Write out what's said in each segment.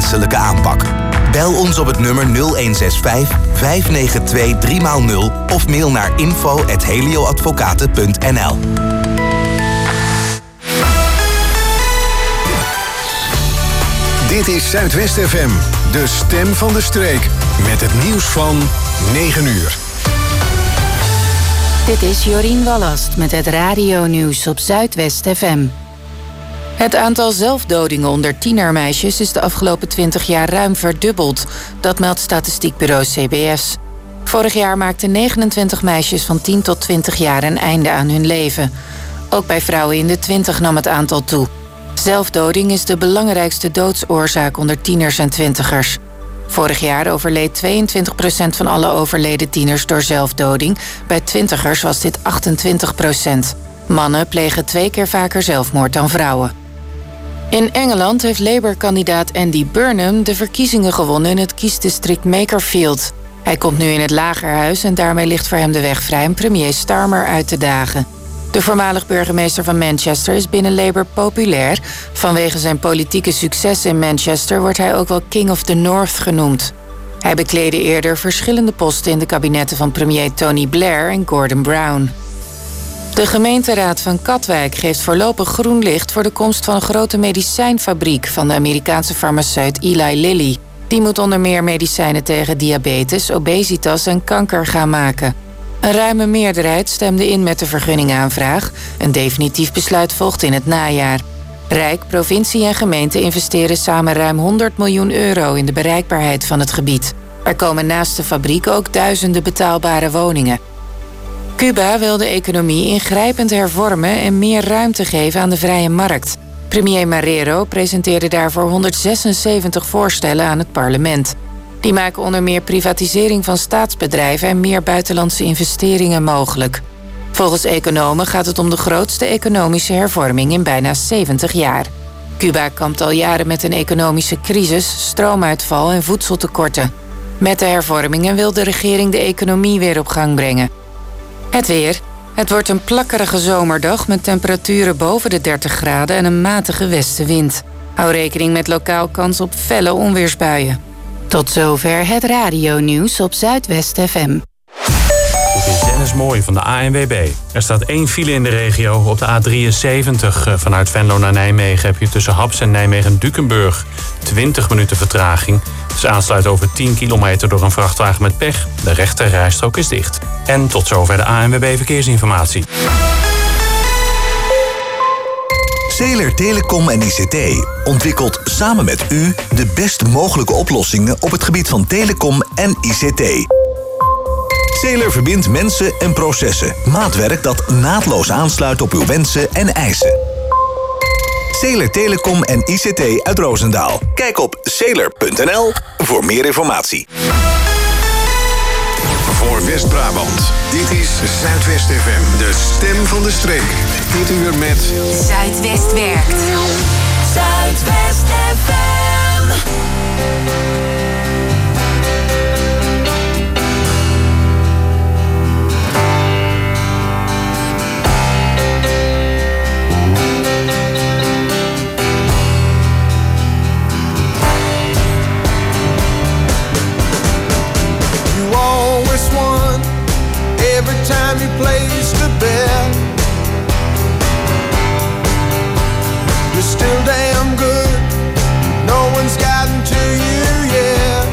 menselijke aanpak. Bel ons op het nummer 0165 592 3x0 of mail naar info@helioadvocaten.nl. Dit is Zuidwest FM, de stem van de streek. Met het nieuws van 9 uur. Dit is Jorien Wallast met het radio-nieuws op Zuidwest FM. Het aantal zelfdodingen onder tienermeisjes is de afgelopen 20 jaar ruim verdubbeld. Dat meldt statistiekbureau CBS. Vorig jaar maakten 29 meisjes van 10 tot 20 jaar een einde aan hun leven. Ook bij vrouwen in de 20 nam het aantal toe. Zelfdoding is de belangrijkste doodsoorzaak onder tieners en twintigers. Vorig jaar overleed 22% van alle overleden tieners door zelfdoding. Bij twintigers was dit 28%. Mannen plegen 2 keer vaker zelfmoord dan vrouwen. In Engeland heeft Labour-kandidaat Andy Burnham de verkiezingen gewonnen in het kiesdistrict Makerfield. Hij komt nu in het Lagerhuis en daarmee ligt voor hem de weg vrij om premier Starmer uit te dagen. De voormalig burgemeester van Manchester is binnen Labour populair. Vanwege zijn politieke succes in Manchester wordt hij ook wel King of the North genoemd. Hij bekleedde eerder verschillende posten in de kabinetten van premier Tony Blair en Gordon Brown. De gemeenteraad van Katwijk geeft voorlopig groen licht voor de komst van een grote medicijnfabriek van de Amerikaanse farmaceut Eli Lilly. Die moet onder meer medicijnen tegen diabetes, obesitas en kanker gaan maken. Een ruime meerderheid stemde in met de vergunningaanvraag. Een definitief besluit volgt in het najaar. Rijk, provincie en gemeente investeren samen ruim 100 miljoen euro in de bereikbaarheid van het gebied. Er komen naast de fabriek ook duizenden betaalbare woningen. Cuba wil de economie ingrijpend hervormen en meer ruimte geven aan de vrije markt. Premier Marrero presenteerde daarvoor 176 voorstellen aan het parlement. Die maken onder meer privatisering van staatsbedrijven en meer buitenlandse investeringen mogelijk. Volgens economen gaat het om de grootste economische hervorming in bijna 70 jaar. Cuba kampt al jaren met een economische crisis, stroomuitval en voedseltekorten. Met de hervormingen wil de regering de economie weer op gang brengen. Het weer. Het wordt een plakkerige zomerdag met temperaturen boven de 30 graden en een matige westenwind. Hou rekening met lokaal kans op felle onweersbuien. Tot zover het radio-nieuws op Zuidwest FM. Dit is Dennis Mooij van de ANWB. Er staat 1 file in de regio. Op de A73 vanuit Venlo naar Nijmegen heb je tussen Haps en Nijmegen-Dukenburg 20 minuten vertraging. Dus aansluit over 10 kilometer door een vrachtwagen met pech. De rechter rijstrook is dicht. En tot zover de ANWB Verkeersinformatie. Zeler Telecom en ICT ontwikkelt samen met u de best mogelijke oplossingen op het gebied van telecom en ICT. Zeler verbindt mensen en processen. Maatwerk dat naadloos aansluit op uw wensen en eisen. Zeler Telecom en ICT uit Roosendaal. Kijk op zeler.nl voor meer informatie. Voor West-Brabant. Dit is Zuidwest FM, de stem van de streek. Dit uur met Zuidwest werkt. Zuidwest FM. Every time you placed a bet, you're still damn good. No one's gotten to you yet.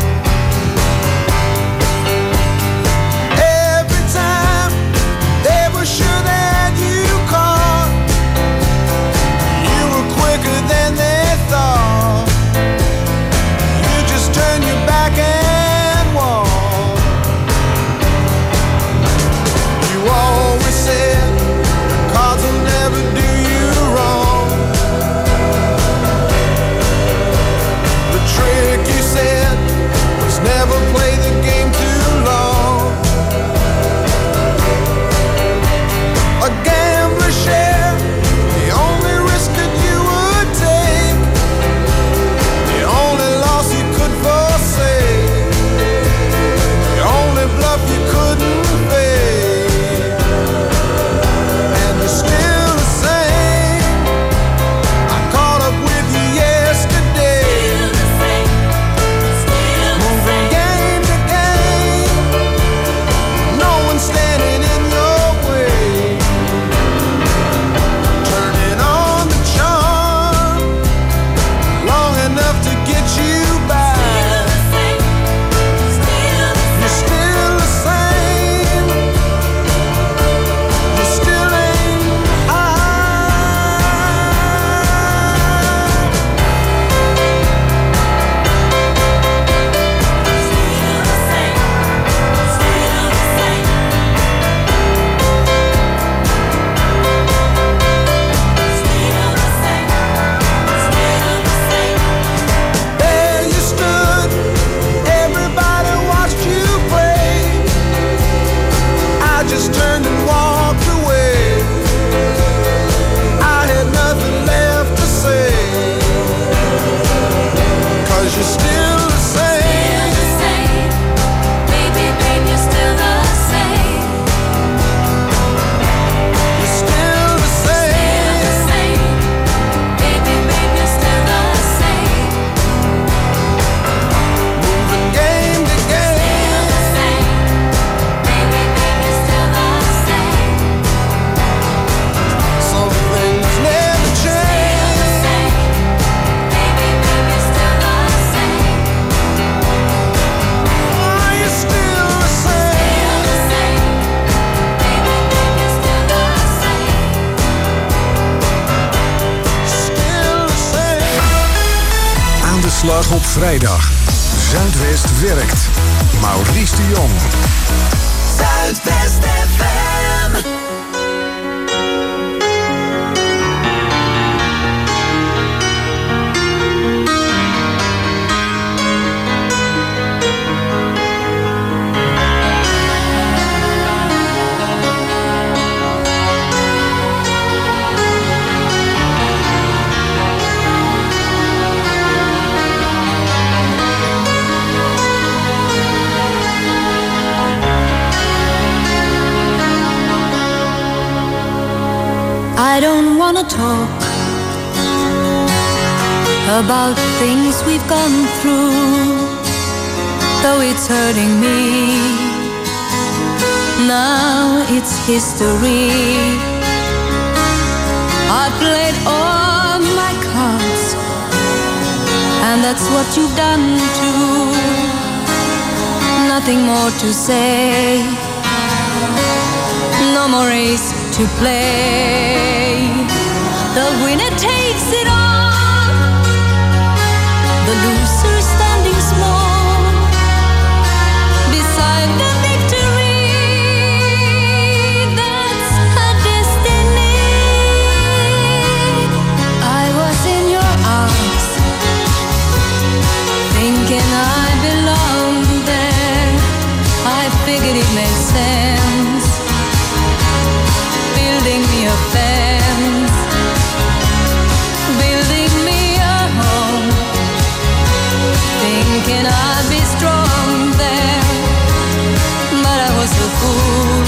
Every time they were sure that you caught, you were quicker than they thought. You just turned your back and walked. You all slag op vrijdag. Zuidwest werkt. Maurice de Jong. Zuidwest FM. I don't wanna talk about things we've gone through, though it's hurting me. Now it's history. I played all my cards, and that's what you've done too. Nothing more to say, no more race to play. The winner takes it all, the loser standing small beside the victory. That's her destiny. I was in your arms, thinking I belonged there. I figured it made sense, building me a fence, building me a home, thinking I'd be strong there, but I was a fool,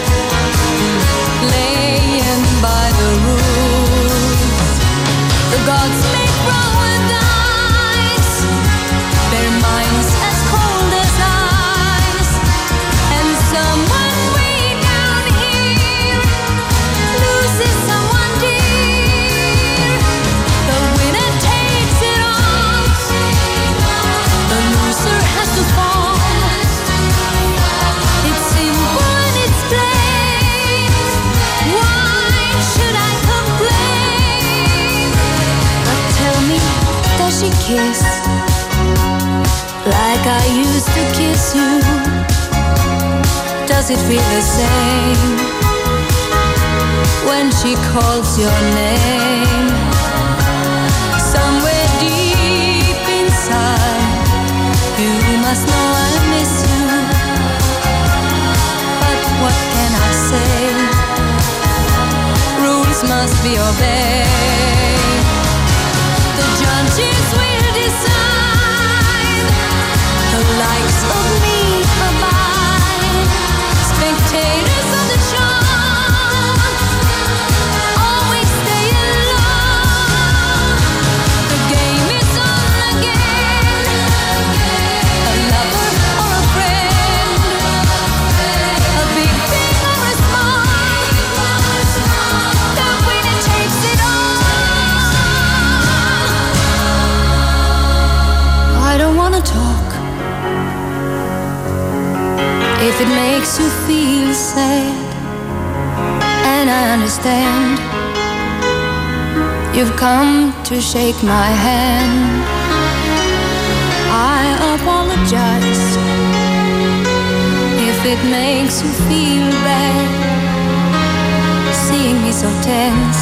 laying by the rules. The gods make wrong with dice, their minds as cold as ice, and someone way down here loses someone dear. The winner takes it all, the loser has to fall. It's simple and it's plain. Why should I complain? But tell me, does she kiss like I used to kiss you? Does it feel the same when she calls your name? Somewhere deep inside, you must know I miss you. But what can I say? Rules must be obeyed. The judges will decide, the likes of me abide. Spectators of the show always stay alone. The game is on again. A lover or a friend, a big thing or a small, the winner takes it all. I don't wanna talk if it makes you feel sad, and I understand. You've come to shake my hand. I apologize if it makes you feel bad, seeing me so tense,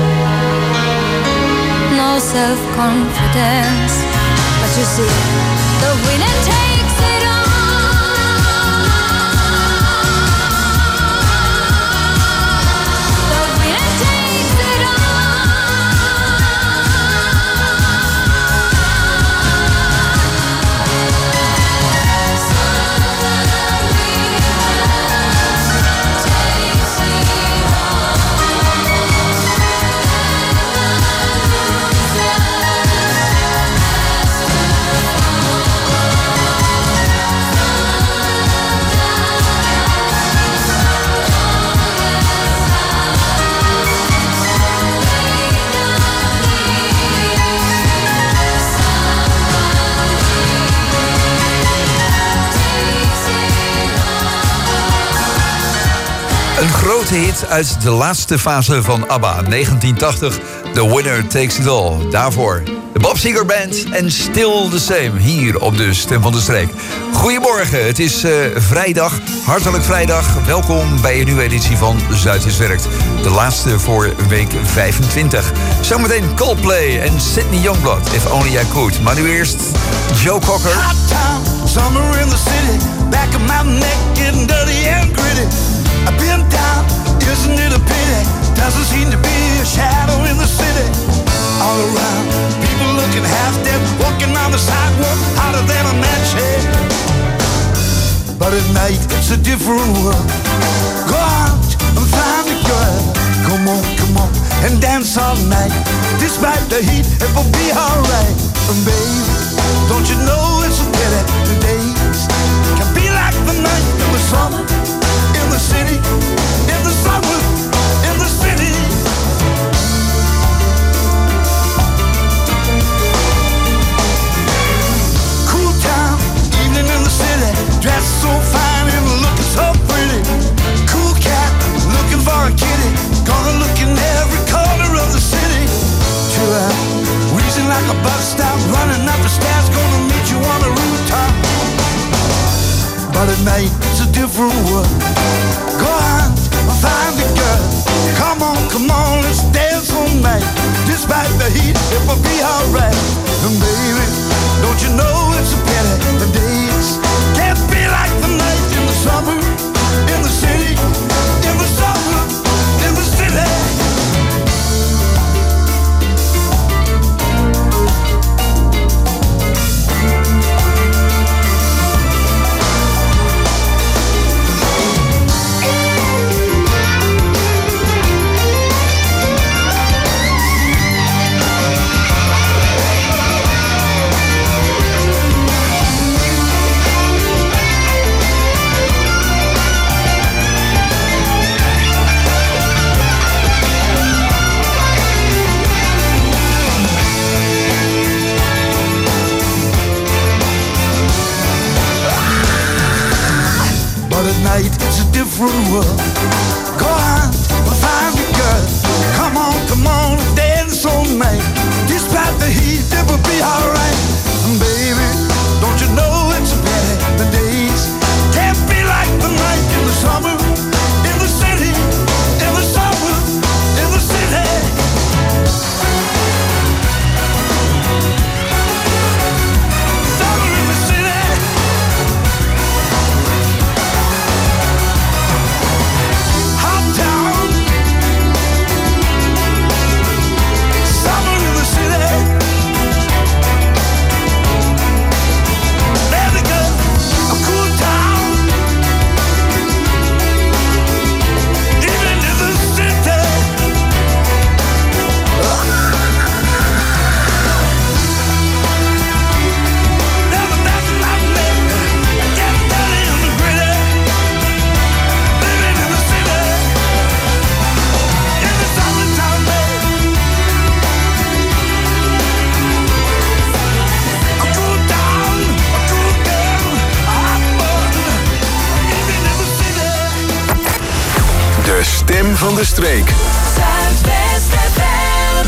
no self-confidence. But you see, the winner takes it all. The winner takes it all. Een grote hit uit de laatste fase van ABBA, 1980. The Winner Takes It All. Daarvoor de Bob Seger Band en Still the Same. Hier op de Stem van de Streek. Goedemorgen, het is vrijdag. Hartelijk vrijdag. Welkom bij een nieuwe editie van Zuidwest Werkt. De laatste voor week 25. Zometeen Coldplay en Sydney Youngblood. If Only I Could. Maar nu eerst Joe Cocker. Hot town, summer in the city. Back of my neck getting dirty and gritty. I've been down, isn't it a pity? Doesn't seem to be a shadow in the city. All around, people looking half dead, walking on the sidewalk, hotter than a match head. But at night, it's a different world. Go out and find a girl. Come on, and dance all night. Despite the heat, it will be alright. And baby, don't you know it's a pity? The days can be like the night in the summer, in the city, in the summer, in the city. Cool town, evening in the city, dressed so fine and looking so pretty. Cool cat, looking for a kitty, gonna look in every corner of the city. Chill out, wheezing like a bus stop, running up the stairs, gonna meet you on the rooftop. But at night, it's a different world. Go out and find a girl. Come on, let's dance all night. Despite the heat, it will be alright. And baby, don't you know it's a pity? The days can't be like the night in the summer, in the city, in the summer, in the city. But at night it's a different world. Go out and find a girl. Come on, dance all night. Despite the heat, it will be alright. And baby, don't you know it's a pity? The days can't be like the night in the summer, in the city, in the summer, in the city. Summer in the city. Hot town. Summer in the city. There we go. A cool town. Even in the city. Never nothing like me. Get dirty and gritty. Living in the city. In the summertime, baby. A cool town, a cool girl, a hot bud. Even in the city. De Stem van de Streek. Zuidwest FM.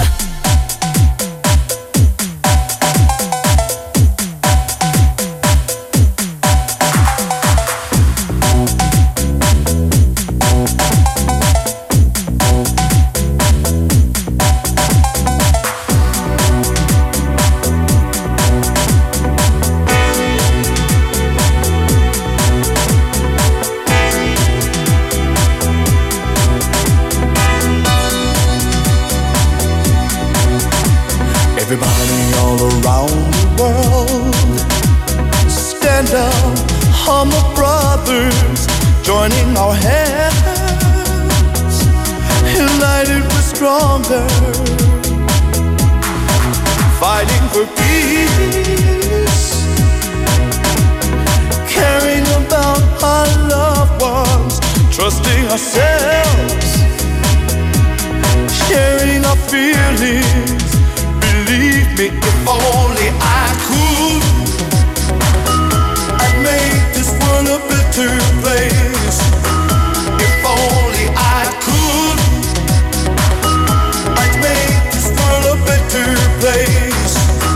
Everybody all around the world, stand up, humble brothers, joining our hands, united we're stronger, fighting for peace, caring about our loved ones, trusting ourselves, sharing our feelings. Believe me, if only I could, I'd make this world a better place. If only I could, I'd make this world a better place.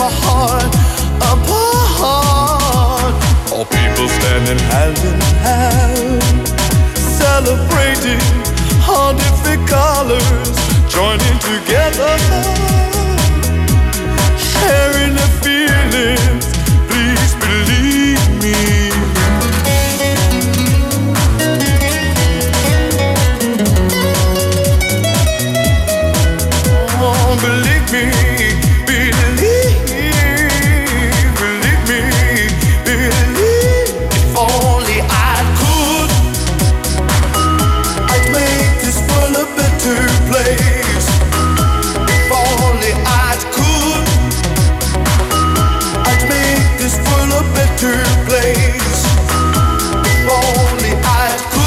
our heart apart. All people standing hand in hand, celebrating all different colors, joining together, sharing the feelings. Please believe me. Oh, believe me, believe me, believe. If only I could, I'd make this world a better place. If only I could, I'd make this world a better place. If only I could.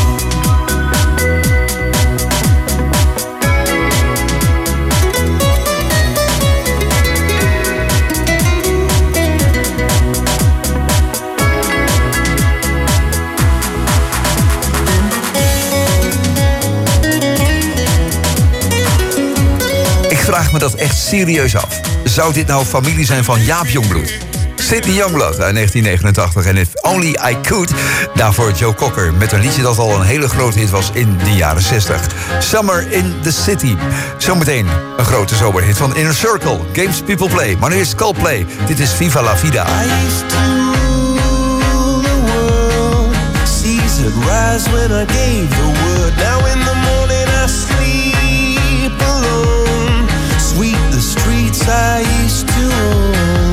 Ik vraag me dat echt serieus af. Zou dit nou familie zijn van Jaap Jongbloed? Sidney Youngblood uit 1989 en If Only I Could. Daarvoor Joe Cocker met een liedje dat al een hele grote hit was in de jaren 60. Summer in the City. Zometeen een grote zomerhit van Inner Circle. Games People Play. Maar nu is Coldplay. Dit is Viva la Vida. I used to rule the world. Seas would rise when I gave the word. Now in the morning I sleep alone. Sweep the streets I used to own.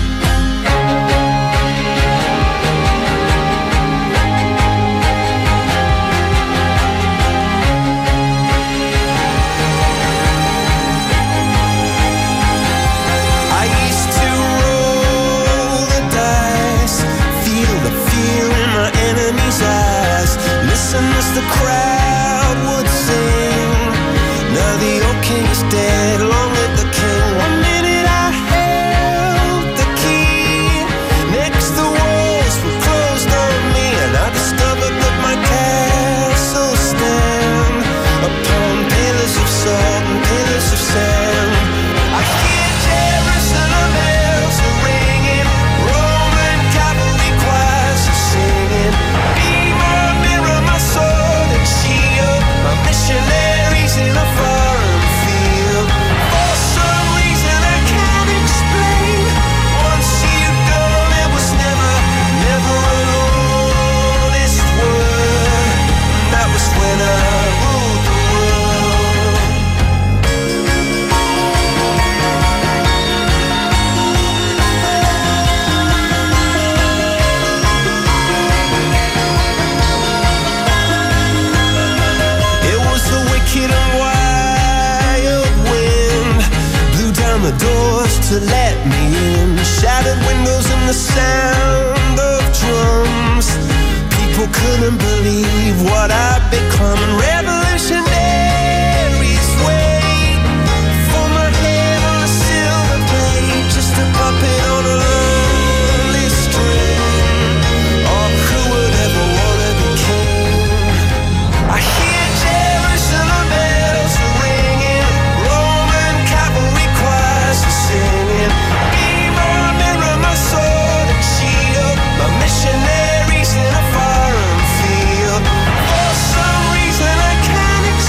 I used to roll the dice, feel the fear in my enemy's eyes. Listen as the crowd would sing. Now the old king is dead, long live the king. 1 minute I held the key. Next the walls were closed on me, and I discovered that my castle stand upon pillars of salt and pillars of sand. I hear Jerusalem bells are ringing, Roman cavalry choirs are singing. Be my mirror, my sword and shield, my missionaries in a foreign field. For some reason I can't explain, once you gone it was never, never an honest word. That was when I ruled the world. It was the wicked and wild wind, blew down the doors to let me in. Shattered windows and the sound of drums. People couldn't believe what I'd become. And revolutionaries wait for my head on a silver plate, just a puppet on a lonely string. Oh, who would ever wanna be king? I hear Jerusalem bells are ringing, Roman cavalry choirs are singing. Be my mirror, my sword and shield, my missionaries in a foreign field. For some reason I can't explain,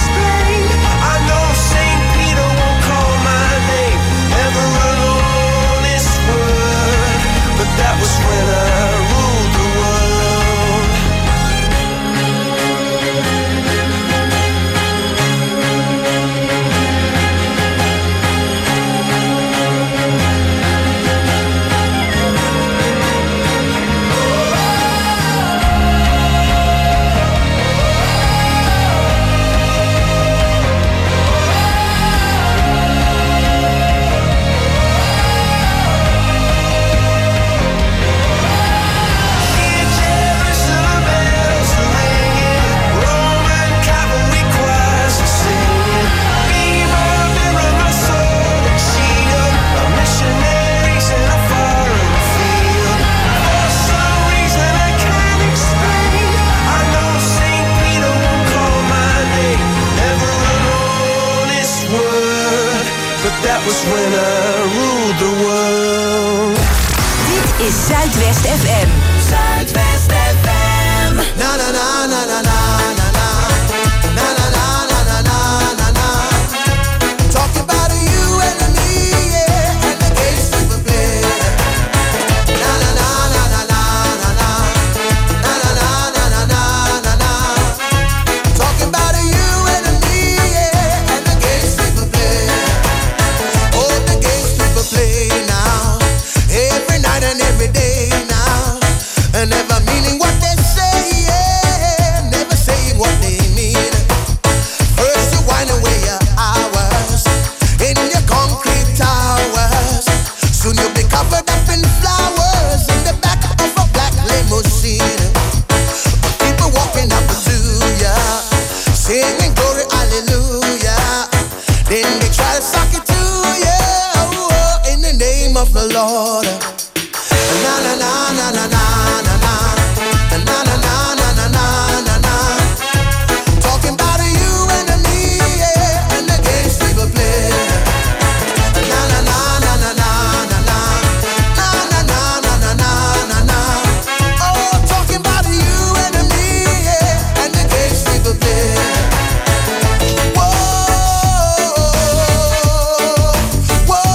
is Zuidwest FM. Zuidwest FM. Na na na na na na na na na na na na na na. Talking about you and me, yeah, and the games we play. Na na na na na na na na na na na na na na. Talking about you and me, yeah, and the games we play. Oh, the games we play now, every night and every day now, and never meaning what they say, yeah, never saying what they mean. First you wind away your hours in your concrete towers, soon you'll be covered up in flowers in the back of a black limousine. But people walking up to ya, singing glory, hallelujah. Then they try to suck it to ya, oh, in the name of the Lord. Na na na na na na na na na na na na na na na. Talking about you and me, yeah, and the games people play. Na na na na na na na na na na na na na. Oh, talking about you and me, yeah, and the games people play. Whoa, whoa, whoa.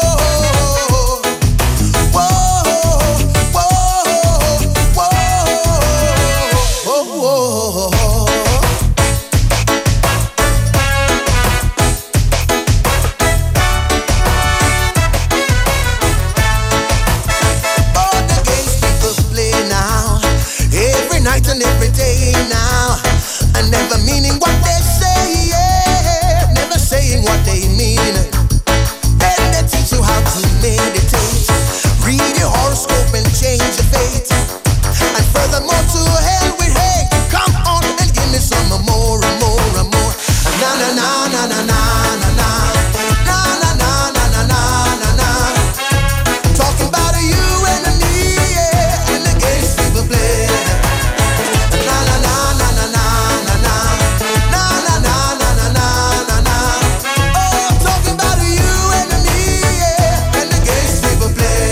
And every day now, and never meaning what they say, yeah, never saying what they mean. Then they teach you how to meditate, read your horoscope and change your fate. And furthermore, to hell with hate. Come on and give me some more and more and more. Na na na na na na na na na na na na na na. Talking about you and me, yeah, and the games people play. Na na na na na na na na na na na na na na. Oh, talking about you and me, yeah, and the games people play.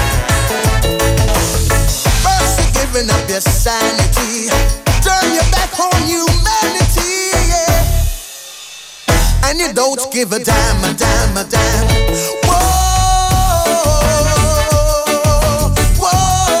First you're giving up your sanity, turn your back on humanity, yeah, and you don't give a damn, a damn, a damn. Whoa, whoa,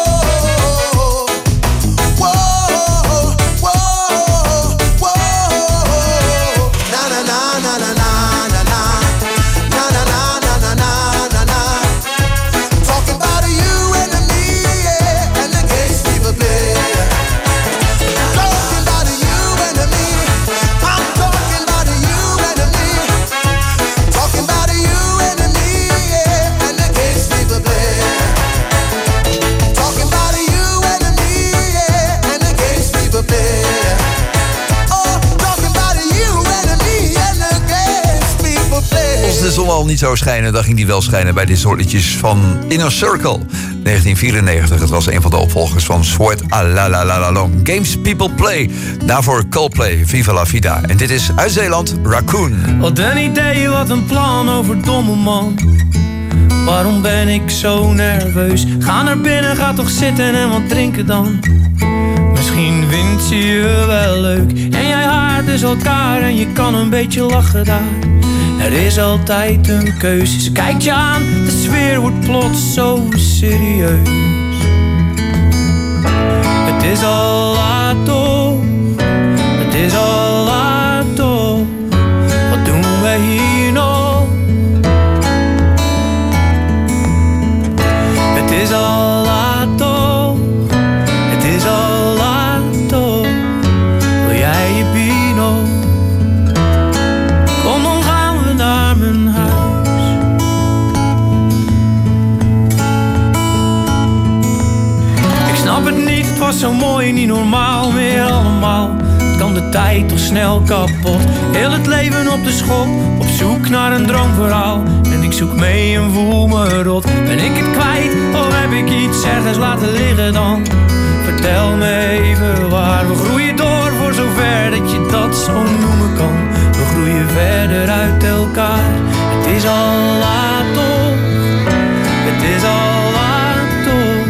whoa, whoa, whoa. Na na na na na na na na na na na na na. Talking about you and me, yeah, and the games people play. Talking about you and me, I'm talking about you and me. Talking about you and me, yeah, and the games people play. Talking about you and me, yeah, and the games people play. Oh, talking about you and me, and the games people play. Als de zon al niet zou schijnen, dan ging die wel schijnen bij dit soort liedjes van Inner Circle. 1994, het was een van de opvolgers van Sweat a la la la la long. Games People Play. Daarvoor Coldplay, Viva la Vida. En dit is uit Zeeland, Raccoon. Wat een idee, wat een plan, overdomme man. Waarom ben ik zo nerveus? Ga naar binnen, ga toch zitten en wat drinken dan. Misschien vindt ze je wel leuk en jij haart dus elkaar en je kan een beetje lachen daar. Er is altijd een keuze, ze kijkt je aan, de sfeer wordt plots zo serieus. Het is al laat toch, het is al laat toch, wat doen wij hier nog? Het is al laat toch, het is al laat toch, wil jij je bier nog? Kom dan gaan we naar mijn huis. Ik snap het niet, het was zo mooi, niet normaal meer allemaal. Het kan de tijd toch snel kapot. Heel het leven op de schop, op zoek naar een droomverhaal. En ik zoek mee en voel me rot. Ben ik het kwijt of heb ik iets ergens laten liggen dan? Vertel me even waar. We groeien door voor zover dat je dat zo noemen kan. We groeien verder uit elkaar. Het is al laat toch, het is al laat toch.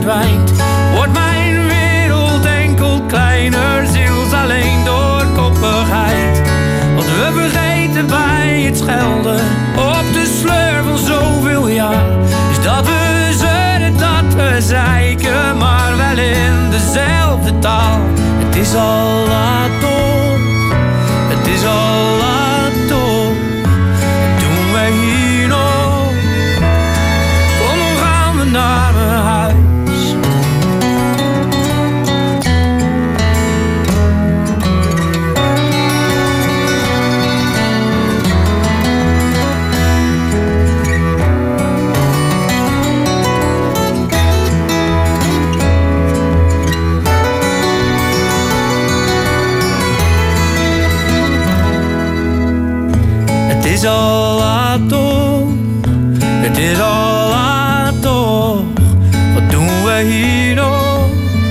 verdwijnt, wordt mijn wereld enkel kleiner, ziels alleen door koppigheid. Wat we vergeten bij het schelden op de sleur van zoveel jaar, is dat we zeuren, dat we zeiken, maar wel in dezelfde taal. Het is al laat toch, het is al laat toch. Wat doen wij hier nog? Kom, dan gaan we naar mijn huis. Het is al laat toch, het is al laat toch. Wat doen we hier nog?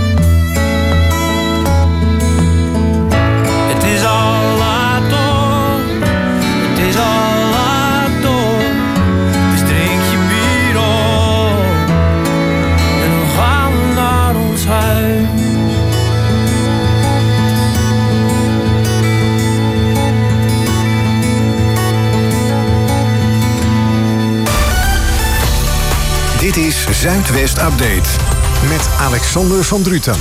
Het is al laat toch, het is al laat toch. Dus drink je bier op en dan gaan we naar ons huis. Dit is Zuidwest Update met Alexander van Druten.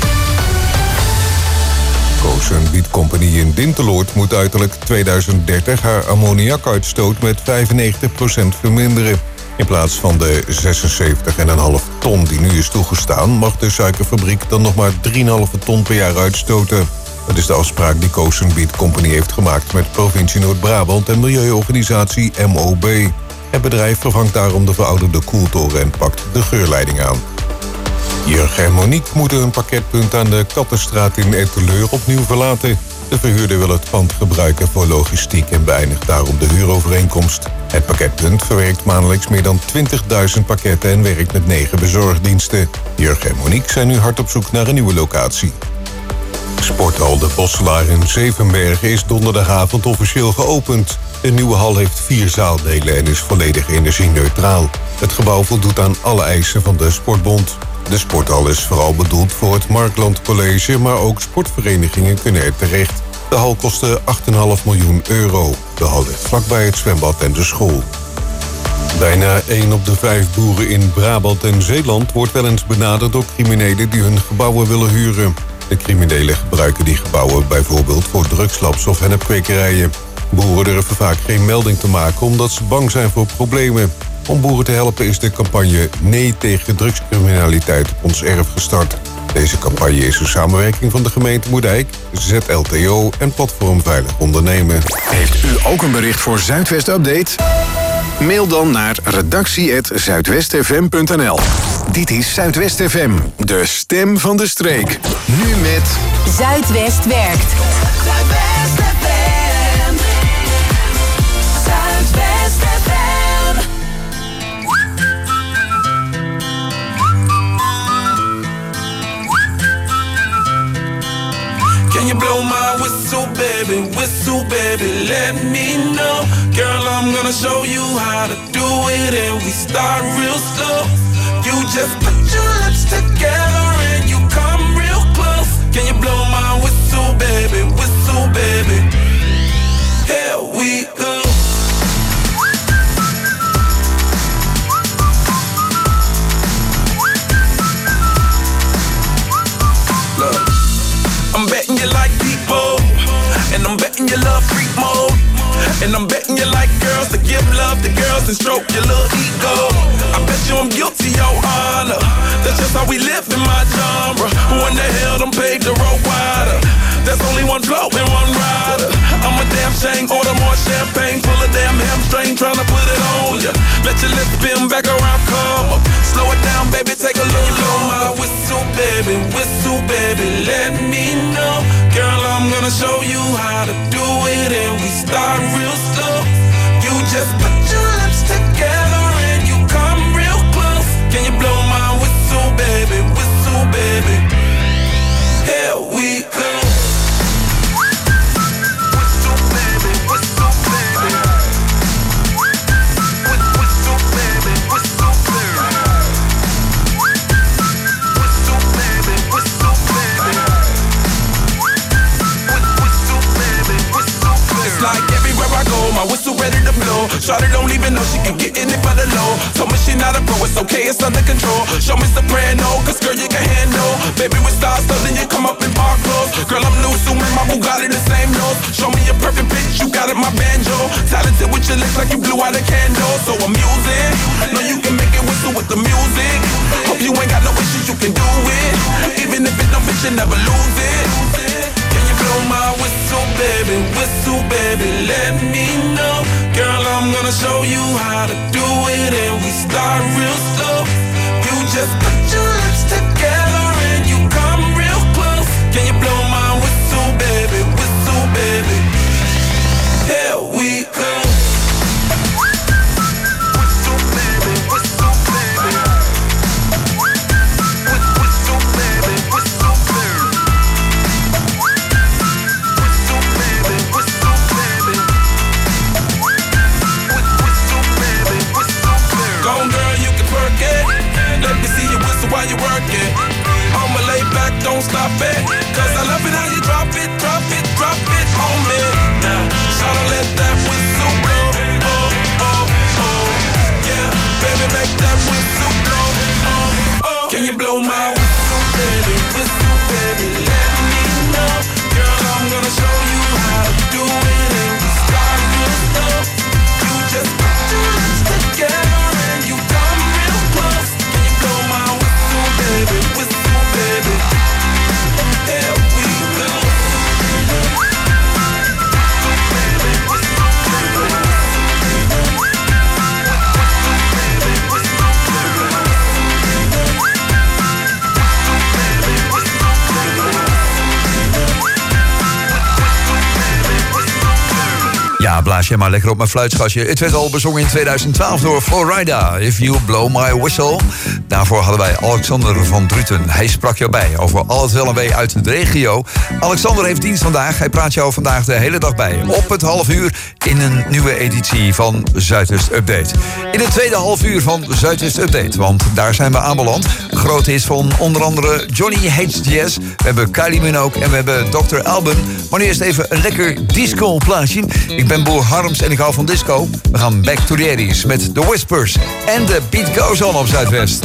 Koosen Beat Company in Dinteloord moet uiterlijk 2030 haar ammoniakuitstoot met 95% verminderen. In plaats van de 76,5 ton die nu is toegestaan, mag de suikerfabriek dan nog maar 3,5 ton per jaar uitstoten. Dat is de afspraak die Koosen Beat Company heeft gemaakt met provincie Noord-Brabant en milieuorganisatie MOB. Het bedrijf vervangt daarom de verouderde koeltoren en pakt de geurleiding aan. Jurgen en Monique moeten een parketpunt aan de Kattenstraat in Etteleur opnieuw verlaten. De verhuurder wil het pand gebruiken voor logistiek en beëindigt daarom de huurovereenkomst. Het parketpunt verwerkt maandelijks meer dan 20.000 pakketten en werkt met 9 bezorgdiensten. Jurgen en Monique zijn nu hard op zoek naar een nieuwe locatie. Sporthal De Bosselaar in Zevenbergen is donderdagavond officieel geopend. De nieuwe hal heeft 4 zaaldelen en is volledig energie-neutraal. Het gebouw voldoet aan alle eisen van de Sportbond. De sporthal is vooral bedoeld voor het Markland College, maar ook sportverenigingen kunnen er terecht. De hal kostte 8,5 miljoen euro. De hal ligt vlakbij het zwembad en de school. Bijna 1 op de 5 boeren in Brabant en Zeeland wordt wel eens benaderd door criminelen die hun gebouwen willen huren. De criminelen gebruiken die gebouwen bijvoorbeeld voor drugslabs of hennepkwekerijen. Boeren durven vaak geen melding te maken omdat ze bang zijn voor problemen. Om boeren te helpen is de campagne Nee tegen drugscriminaliteit op ons erf gestart. Deze campagne is een samenwerking van de gemeente Moerdijk, ZLTO en Platform Veilig Ondernemen. Heeft u ook een bericht voor Zuidwest Update? Mail dan naar redactie@zuidwestfm.nl. Dit is Zuidwest FM, de stem van de streek. Nu met Zuidwest werkt. Zuidwest FM. Zuidwest FM. Can you blow my whistle baby, let me know. Girl, I'm gonna show you how to do it and we start real slow. You just put your lips together and you come real close. Can you blow my whistle baby, here we go. Look, I'm betting you like people, and I'm betting you love freak mode, and I'm betting you like girls to give love to girls and stroke your little ego. I bet you I'm guilty, your honor. That's just how we live in my genre. Who in the hell done paved the road wider? There's only one flow and one rider. I'm a damn shame, order more champagne, full of damn hamstring, tryna put it on ya. Let your lips spin back around, come up. Slow it down, baby, take a look. Blow my whistle, baby, let me know. Girl, I'm gonna show you how to do it and we start real slow. You just put your lips together and you come real close. Can you blow my whistle, baby, here we go. Shawty don't even know she can get in it for the low. Told me she not a pro, it's okay, it's under control. Show me soprano, cause girl you can handle. Baby with stars, so then you come up in park clothes. Girl I'm new, so man, my Bugatti the same nose. Show me a perfect pitch, you got it, my banjo. Talented with your lips like you blew out a candle. So I'm using, know you can make it whistle with the music. Hope you ain't got no issues, you can do it. Even if it don't fit, you never lose it. Can you blow my whistle, baby, let me know. Girl, I'm gonna show you how to do it, and we start real slow. You just put your lips together and you come real close. Can you blow my whistle, baby, here we go. Whistle, baby, whistle, baby. Whistle, baby, whistle, baby. Whistle, baby, whistle, baby. Whistle, baby, whistle, baby. Go on, girl, you can work it. Let me see you whistle while you work it. I'ma lay back, don't stop it. Cause I love it how you drop it, drop it, drop it on me. Now, tryna let that whistle blow. Oh, oh, oh. Yeah, baby, make that whistle blow. Oh, oh. Can you blow my whistle, baby, let me know. Girl, I'm gonna show you how to do it, and we start real slow. You just put your lips together and you come real close. Can you blow my whistle, baby, here we go. Ja, blaas je maar lekker op mijn fluitschasje. Het werd al bezongen in 2012 door Florida. If You Blow My Whistle. Daarvoor hadden wij Alexander van Druten. Hij sprak jou bij over al het wel en wee uit de regio. Alexander heeft dienst vandaag. Hij praat jou vandaag de hele dag bij. Op het half uur in een nieuwe editie van Zuidwest Update. In het tweede half uur van Zuidwest Update. Want daar zijn we aanbeland. Groot is van onder andere Johnny H.J.S. We hebben Kylie Minogue en we hebben Dr. Alban. Maar nu eerst even een lekker disco plaatje. Ik ben Boer Harms en ik hou van disco. We gaan back to the 80s met The Whispers. En The Beat Goes On op Zuidwest.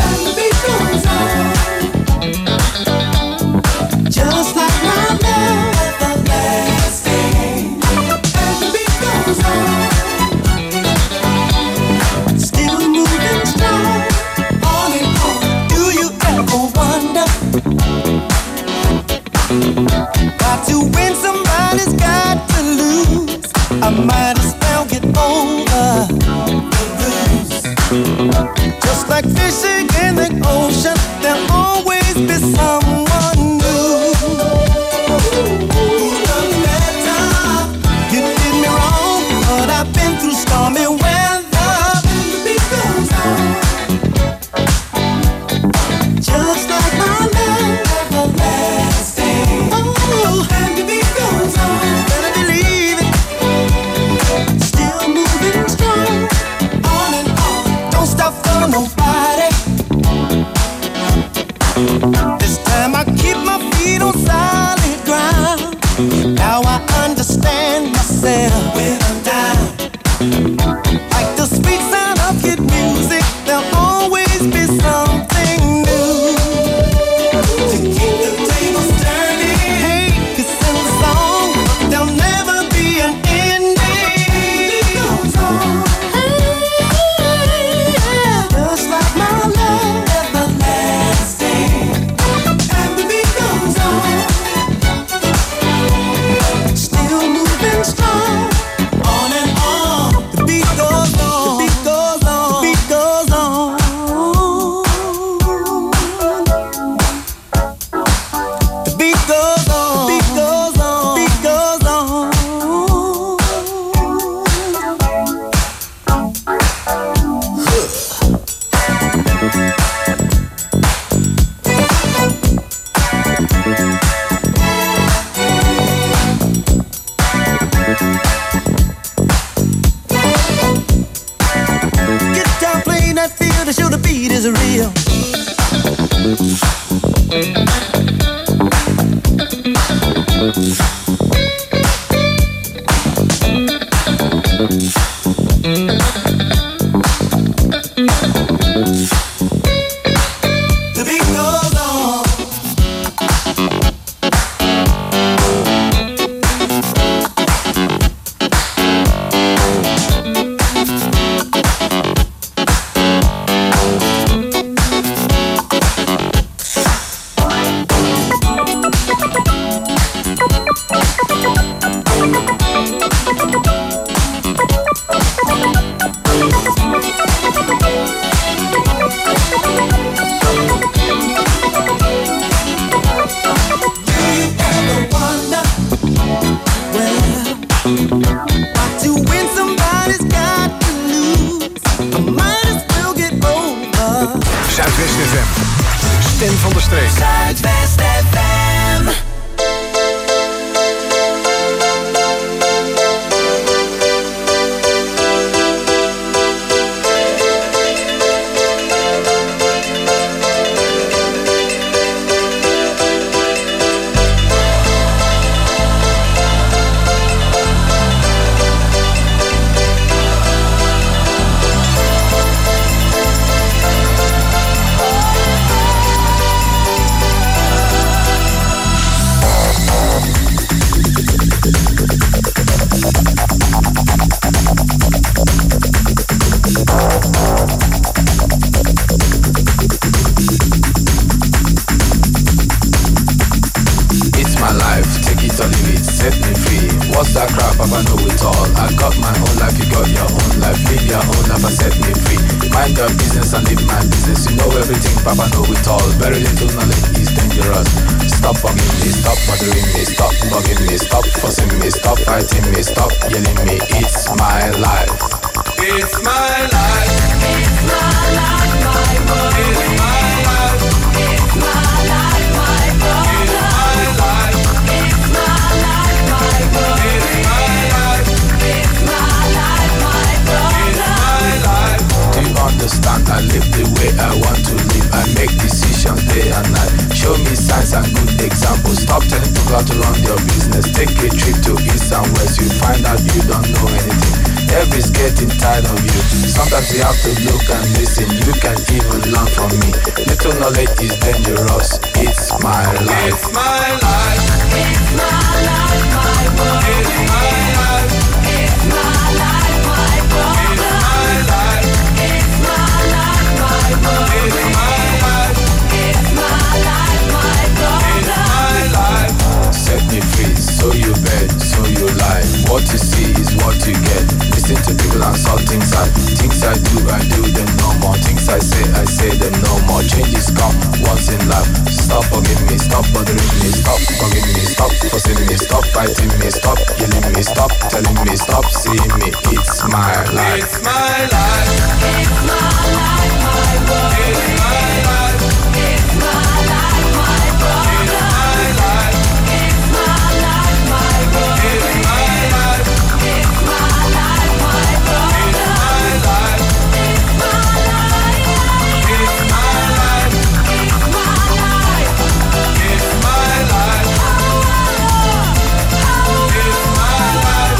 Just like my love everlasting. And the beat goes on. Still moving strong. On and on. Do you ever wonder? Got to win, somebody's got to lose. I might as well get over the blues. Just like fishing in the ocean, there'll always be someone new. Doesn't matter, you did me wrong, but I've been through stormy weather. The beat goes on. Just like my love everlasting. Oh, and the beat goes on. Better believe it. Still moving strong. On and on. Don't stop for nobody. This time I keep my feet on solid ground. Now I understand myself when I'm down. Like the sweet sound of good music, there'll always be something new to keep the tables turning. Hey, it's in the song, but there'll never be an ending. It goes on. Just like my love everlasting. And the beat goes on. Still moving strong. stem van de streek. Zuidwest FM. Papa know it all, very little knowledge is dangerous. Stop bugging me, stop bothering me, stop bugging me, stop fussing me, stop fighting me, stop yelling me. It's my life. It's my life. It's my life, my world. It's my life. It's my life, my world. It's my life. It's my life, my world. It's my life. It's my life, my world. It's my life. Do you understand? I live the way I want to live. I make decisions day and night. Show me signs and good examples. Stop telling people how to run your business. Take a trip to east and west. You find out you don't know anything. Everybody's getting tired of you. Sometimes you have to look and listen. You can even learn from me. Little knowledge is dangerous. It's my life. It's my life. It's my life, my world. It's my life. It's my life, my world. It's my life. It's my life, my world. It's my life. It's my life, my world. It's my life. Set me free, so you bet, so you lie. What you see is what you get. Listen to people and saw things I do them no more. Things I say them no more. Changes come once in life. Stop bugging me, stop bothering me, stop bugging me, stop fussing me, stop fighting me, stop yelling me, stop telling me, stop seeing me. It's my life. It's my life. It's my life, my world. It's my life. It's my life, my world. It's my life. It's my life, my world. It's my life. It's my life, my world. It's my life. It's my life. It's my life. It's my life. It's my life. It's my life.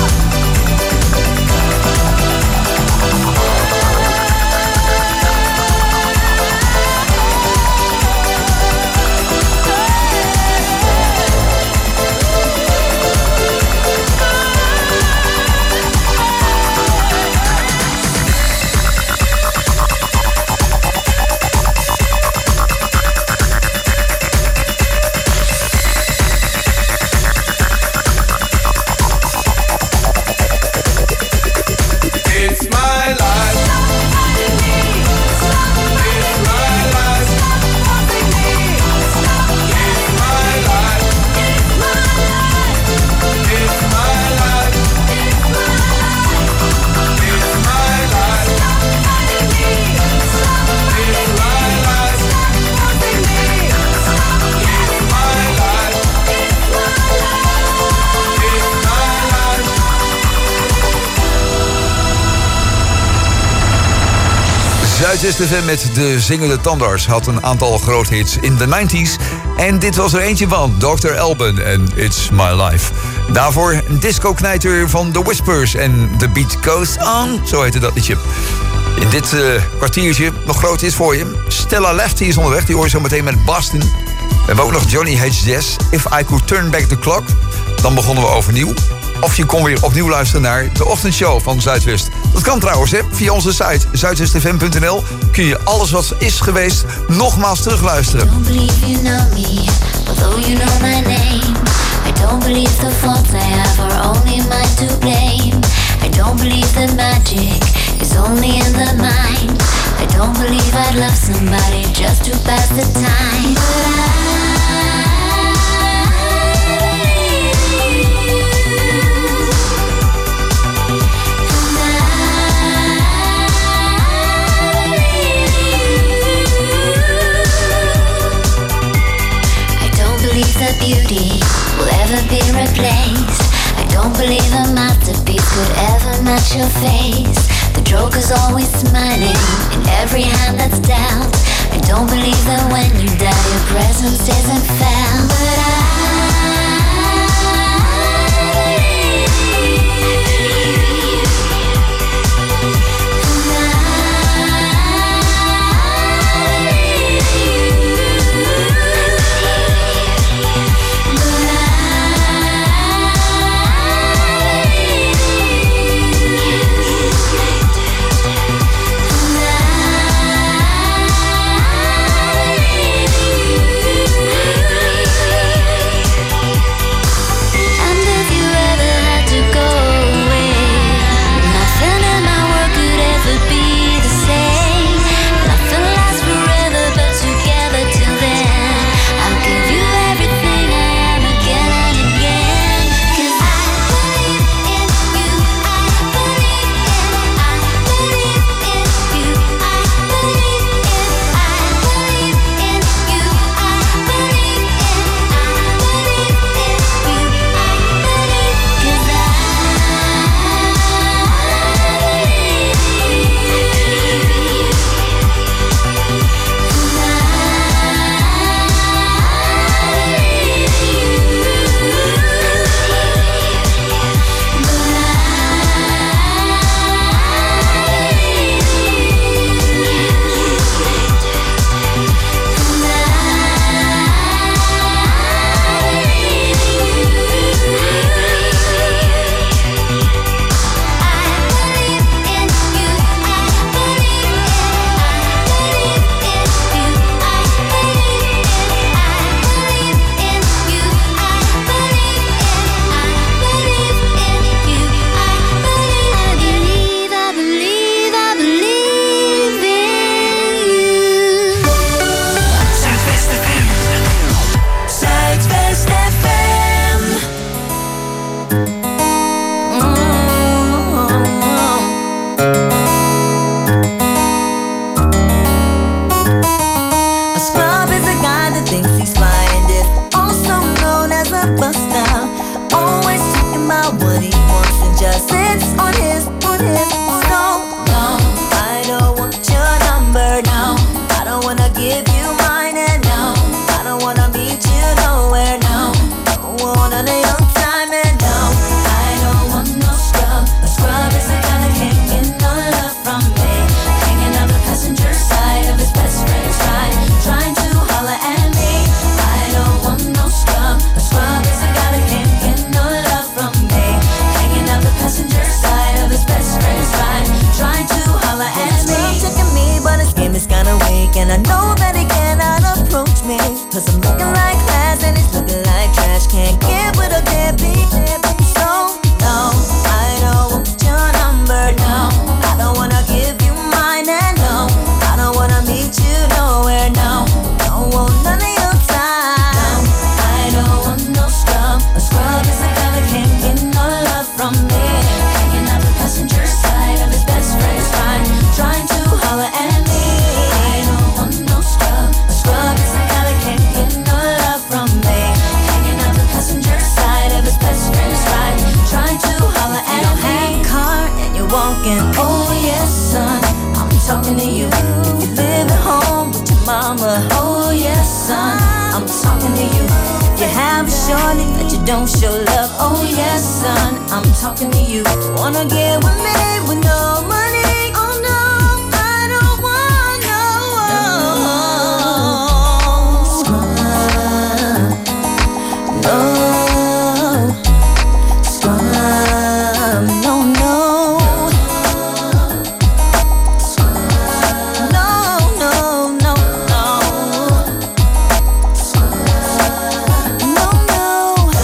Zuidwest FM met de zingende tandarts had een aantal groothits in de 90s. En dit was er eentje van, Dr. Alban en It's My Life. Daarvoor een disco-knijter van The Whispers en The Beat Goes On, zo heette dat liedje. In dit kwartiertje nog groot is voor je. Stella Lefty is onderweg, die hoor je zo meteen met Boston. We hebben ook nog Johnny H. Jazz, If I Could Turn Back the Clock. Dan begonnen we overnieuw. Of je kon weer opnieuw luisteren naar de ochtendshow van Zuidwest. Dat kan trouwens, hè. Via onze site zuidwestfm.nl kun je alles wat is geweest nogmaals terugluisteren. Don't believe you know me, although you know my name. I don't believe the faults I have are only mine to blame. I don't believe that magic is only in the mind. I don't believe I'd love somebody just to pass the time. face could ever match your face. The joker's always smiling in every hand that's dealt. I don't believe that when you die your presence isn't felt. But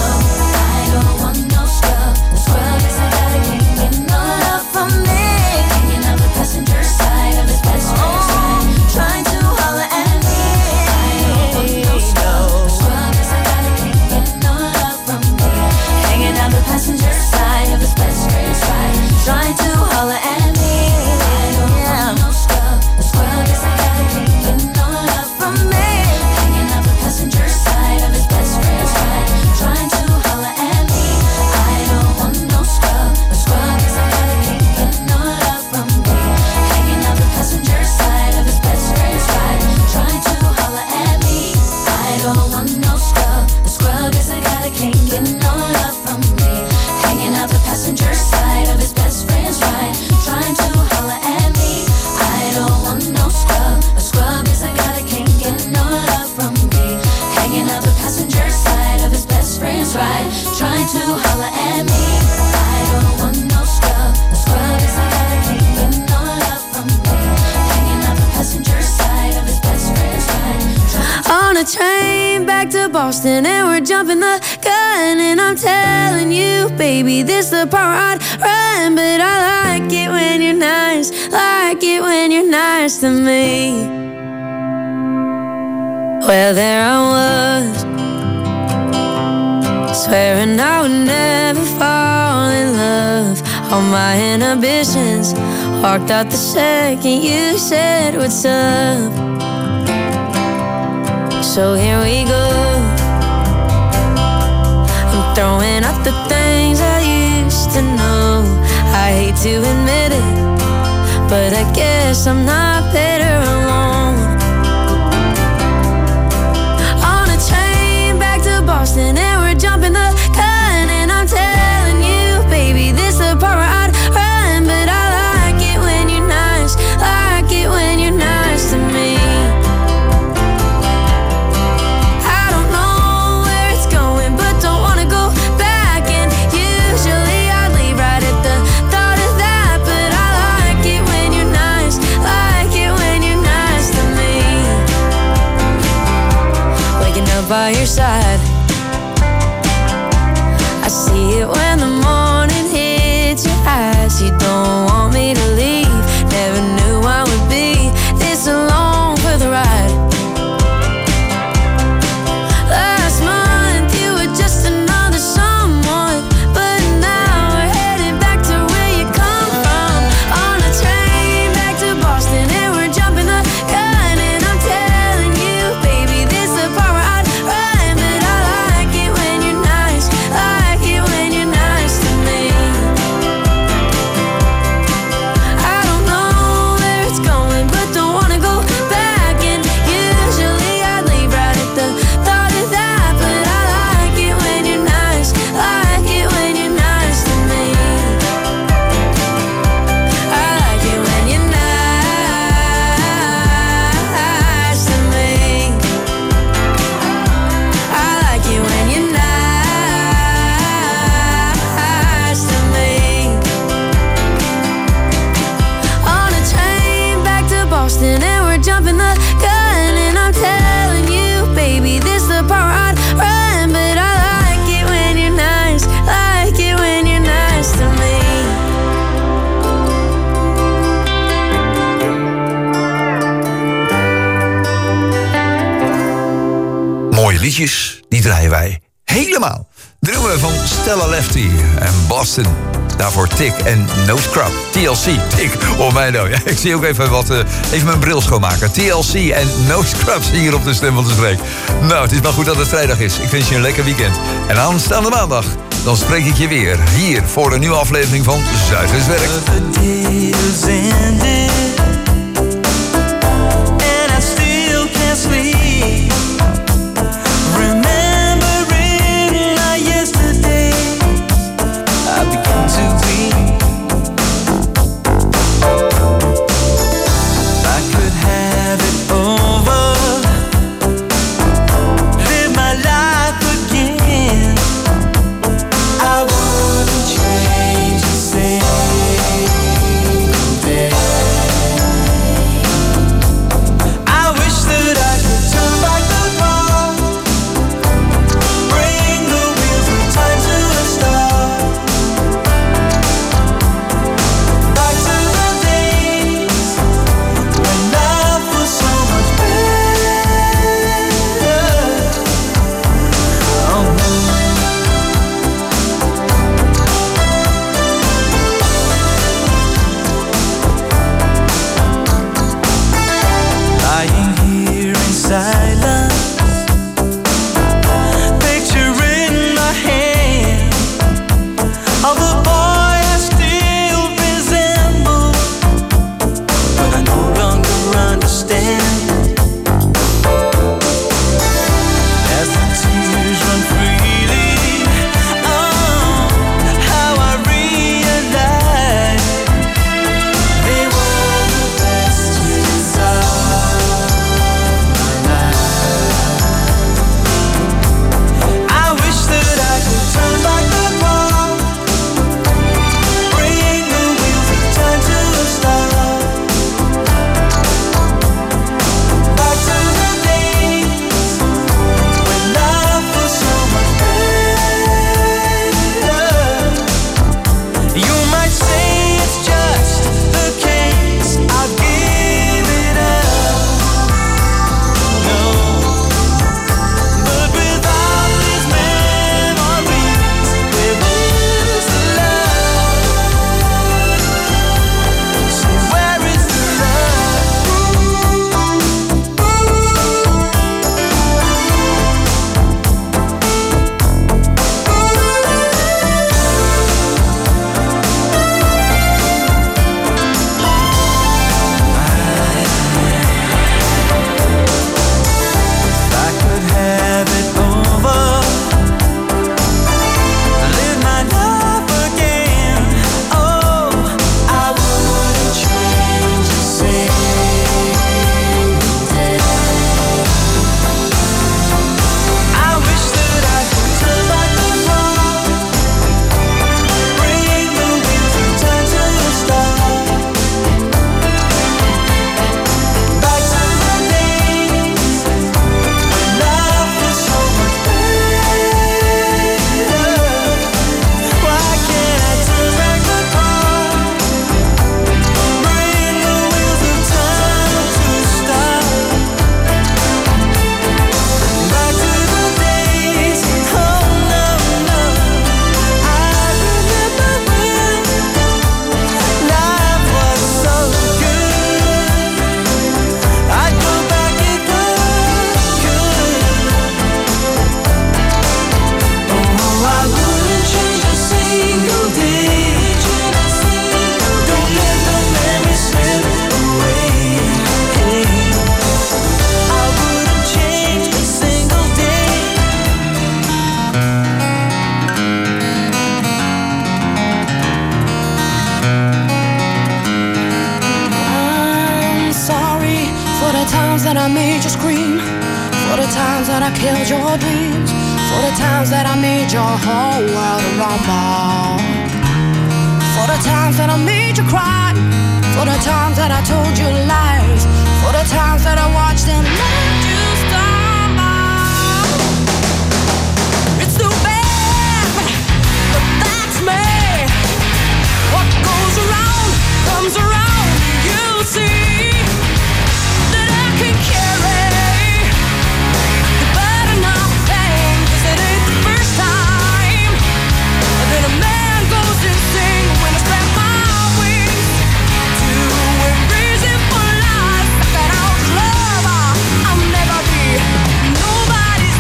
I don't want no scrub. The scrub is I gotta get no love from me. back to Boston and we're jumping the gun. And I'm telling you, baby, this the part I'd run. But I like it when you're nice, like it when you're nice to me. Well, there I was, swearing I would never fall in love. All my inhibitions walked out the second you said what's up. So here we go, I'm throwing out the things I used to know. I hate to admit it, but I guess I'm not better alone. On a train back to Boston and we're jumping the gun. And I'm telling you, baby, this the part where I'd run. But I like it when you're nice, like it when you're nice to me. I don't know where it's going, but don't wanna go back. And usually I'd leave right at the thought of that. But I like it when you're nice, like it when you're nice to me. Waking up by your side, I see it when the morning hits your eyes. You don't want me to leave, never knew I would be this alone for the ride. Last month you were just another someone, but now we're headed back to where you come from. On a train back to Boston and we're jumping the gun. And I'm telling you, baby, this the part where I'd run. But I like it when you're nice, like it when you're nice to me. I don't know where it's going, but don't wanna go back. And usually I'd leave right at the thought of that. But I like it when you're nice, like it when you're nice to me. I like it when you're nice to me. I like it when you're nice to me. On a train back to Boston and we're jumping the gun. And I'm telling you, baby, this the part where I'd run. But I like it when you're nice, like it when you're nice to me. Mooie liedjes, die draaien wij helemaal. De nummer van Stella Lefty en Boston. Daarvoor Tick en No Scrub. TLC, Tick, oh mij nou. Ja, ik zie ook even even mijn bril schoonmaken. TLC en No Scrubs hier op de Stem van de Streek. Nou, het is maar goed dat het vrijdag is. Ik wens je een lekker weekend. En aanstaande maandag, dan spreek ik je weer. Hier voor een nieuwe aflevering van Zuidwestwerk. Change a single thing. made you scream, for the times that I killed your dreams, for the times that I made your whole world a rumble, for the times that I made you cry, for the times that I told you lies, for the times that I watched and let you stumble. It's too bad, but that's me. What goes around comes around. You see that I can carry the burden of pain, 'cause it ain't the first time that a man goes insane when I spread my wings to embrace it for life. That out love, I'll never be nobody's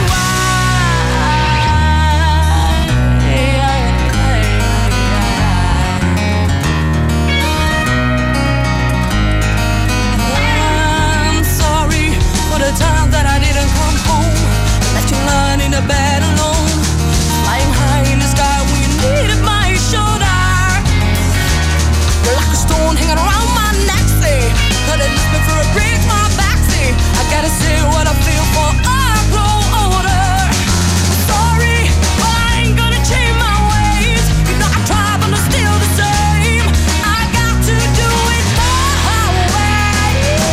I'm sorry for the time that I didn't come home, left you lying in the bed alone, flying high in the sky when you needed my shoulder. You're like a stone hanging around my neck, say, but it left me for a break, my back, say, I gotta say what I feel for I grow older. Sorry, but I ain't gonna change my ways. You know I try, but I'm still the same. I got to do it my way.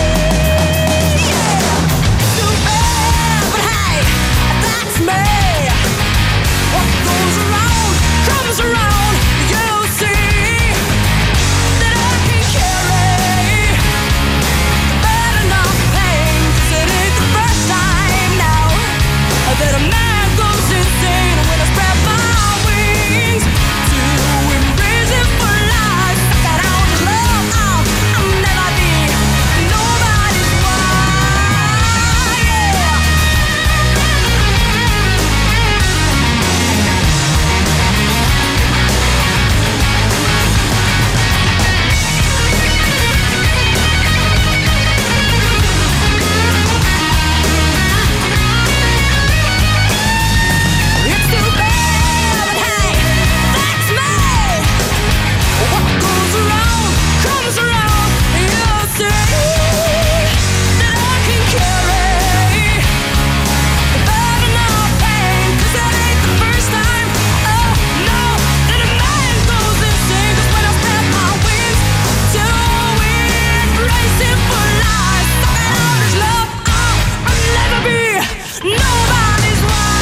Yeah, too bad, but hey, that's me. What goes around comes around. You see that I can carry the burden of pain, 'cause it ain't the first time now that a man goes insane when I spread my wings to embrace it for life. That out of love, I'll never be nobody's wife. Yeah. It's too bad, but hey, that's me. What goes around comes around. You see that I can carry the burden of pain, 'cause it ain't the first time, oh no, that a man goes insane. 'Cause when I spread my wings to embrace it for life, that out is love, I'll never be nobody's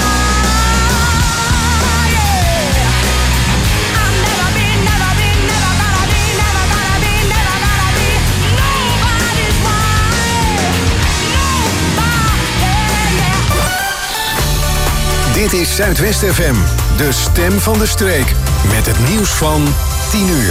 wife. Yeah. I'll never be, never be, never gonna be, never gonna be, never gonna be nobody's wife. Nobody, yeah. Dit is Zuidwest FM, de stem van de streek. Met het nieuws van 10 uur.